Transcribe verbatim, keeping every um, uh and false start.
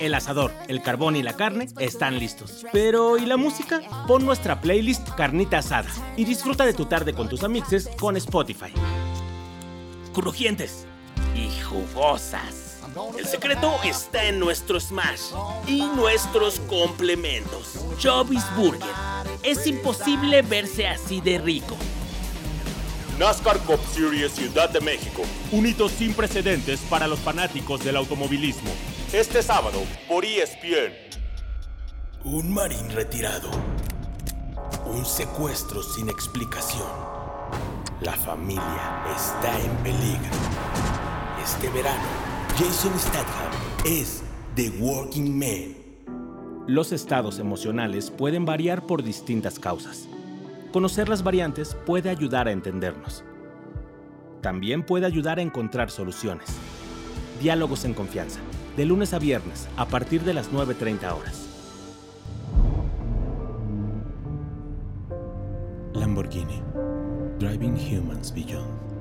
El asador, el carbón y la carne están listos. Pero, ¿y la música? Pon nuestra playlist Carnita Asada y disfruta de tu tarde con tus amixes con Spotify. Crujientes y jugosas. El secreto está en nuestro smash y nuestros complementos. Chubby's Burger. Es imposible verse así de rico. NASCAR Cup Series Ciudad de México. Un hito sin precedentes para los fanáticos del automovilismo. Este sábado por E S P N. Un marín retirado. Un secuestro sin explicación. La familia está en peligro. Este verano, Jason Statham es The Working Man. Los estados emocionales pueden variar por distintas causas. Conocer las variantes puede ayudar a entendernos. También puede ayudar a encontrar soluciones. Diálogos en confianza, de lunes a viernes, a partir de las nueve treinta horas. Lamborghini. Driving Humans Beyond.